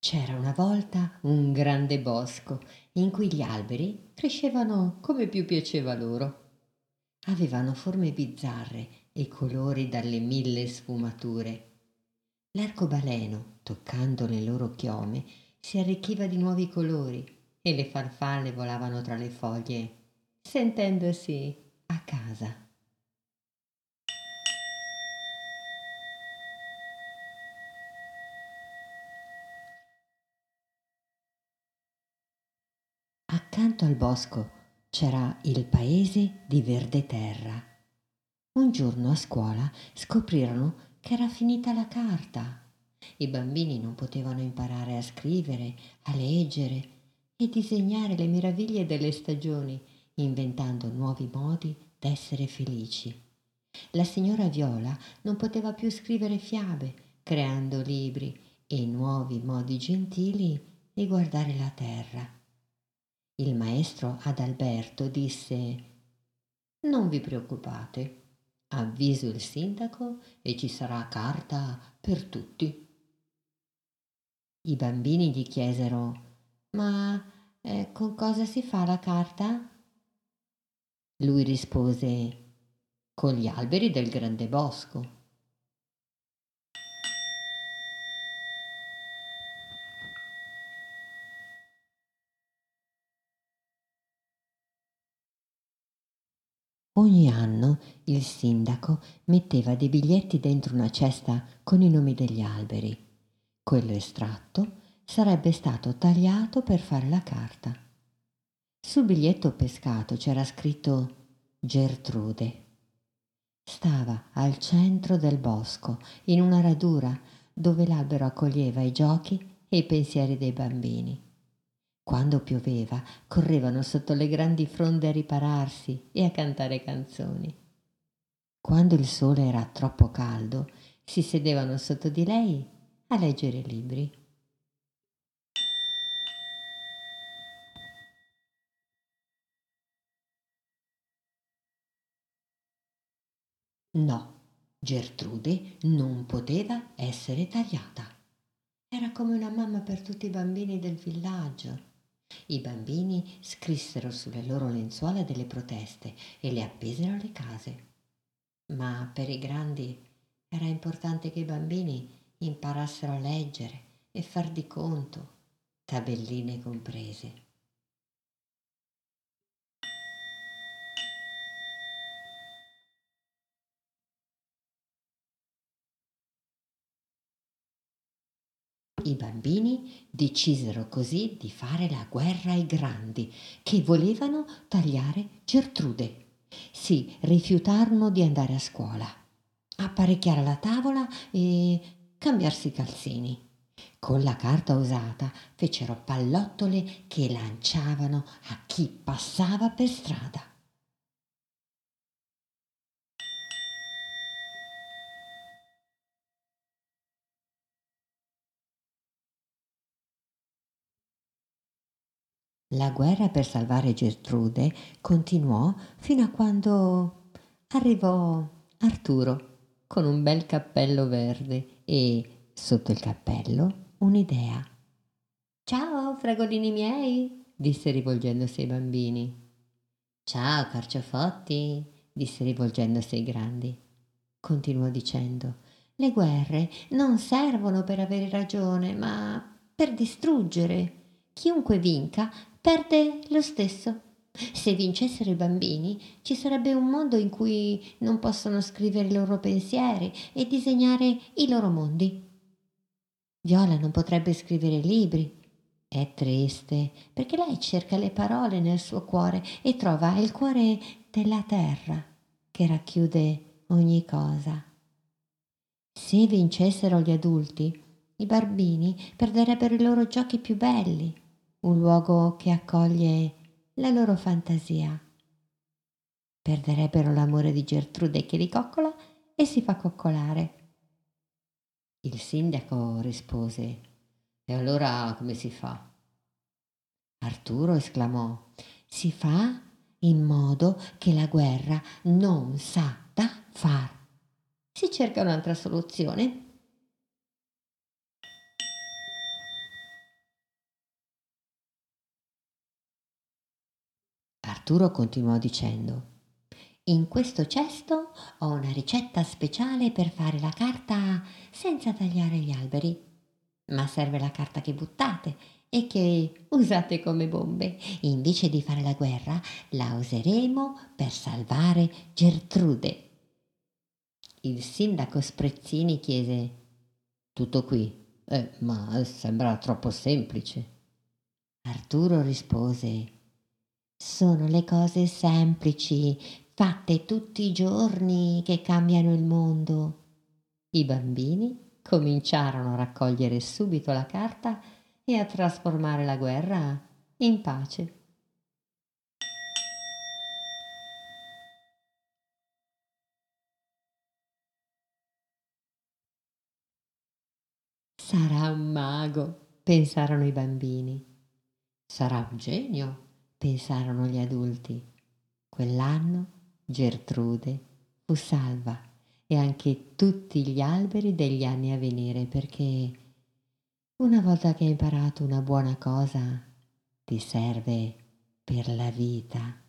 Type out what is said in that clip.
C'era una volta un grande bosco in cui gli alberi crescevano come più piaceva loro. Avevano forme bizzarre e colori dalle mille sfumature. L'arcobaleno, toccando le loro chiome, si arricchiva di nuovi colori e le farfalle volavano tra le foglie, sentendosi a casa. Accanto al bosco c'era il paese di verde terra. Un giorno a scuola scoprirono che era finita la carta. I bambini non potevano imparare a scrivere, a leggere e disegnare le meraviglie delle stagioni, inventando nuovi modi d'essere felici. La signora Viola non poteva più scrivere fiabe, creando libri e nuovi modi gentili di guardare la terra. Il maestro Adalberto disse: non vi preoccupate, avviso il sindaco e ci sarà carta per tutti. I bambini gli chiesero: ma con cosa si fa la carta? Lui rispose: con gli alberi del grande bosco. Ogni anno il sindaco metteva dei biglietti dentro una cesta con i nomi degli alberi. Quello estratto sarebbe stato tagliato per fare la carta. Sul biglietto pescato c'era scritto Gertrude. Stava al centro del bosco, in una radura dove l'albero accoglieva i giochi e i pensieri dei bambini. Quando pioveva, correvano sotto le grandi fronde a ripararsi e a cantare canzoni. Quando il sole era troppo caldo, si sedevano sotto di lei a leggere libri. No, Gertrude non poteva essere tagliata. Era come una mamma per tutti i bambini del villaggio. I bambini scrissero sulle loro lenzuola delle proteste e le appesero alle case. Ma per i grandi era importante che i bambini imparassero a leggere e far di conto, tabelline comprese. I bambini decisero così di fare la guerra ai grandi, che volevano tagliare Gertrude. Si rifiutarono di andare a scuola, apparecchiare la tavola e cambiarsi i calzini. Con la carta usata fecero pallottole che lanciavano a chi passava per strada. La guerra per salvare Gertrude continuò fino a quando arrivò Arturo con un bel cappello verde e, sotto il cappello, un'idea. Ciao, fragolini miei, disse rivolgendosi ai bambini. Ciao, carciofotti, disse rivolgendosi ai grandi. Continuò dicendo: le guerre non servono per avere ragione, ma per distruggere. Chiunque vinca perde lo stesso. Se vincessero i bambini, ci sarebbe un mondo in cui non possono scrivere i loro pensieri e disegnare i loro mondi. Viola non potrebbe scrivere libri. È triste perché lei cerca le parole nel suo cuore e trova il cuore della terra che racchiude ogni cosa. Se vincessero gli adulti, i bambini perderebbero i loro giochi più belli, un luogo che accoglie la loro fantasia. Perderebbero l'amore di Gertrude che li coccola e si fa coccolare. Il sindaco rispose: e allora come si fa? Arturo esclamò: si fa in modo che la guerra non sa da far. Si cerca un'altra soluzione. Arturo continuò dicendo: in questo cesto ho una ricetta speciale per fare la carta senza tagliare gli alberi. Ma serve la carta che buttate e che usate come bombe. Invece di fare la guerra, la useremo per salvare Gertrude. Il sindaco Sprezzini chiese: tutto qui? Ma sembra troppo semplice. Arturo rispose: sono le cose semplici, fatte tutti i giorni, che cambiano il mondo. I bambini cominciarono a raccogliere subito la carta e a trasformare la guerra in pace. Sarà un mago, pensarono i bambini. Sarà un genio, pensarono gli adulti. Quell'anno Gertrude fu salva e anche tutti gli alberi degli anni a venire, perché una volta che hai imparato una buona cosa ti serve per la vita.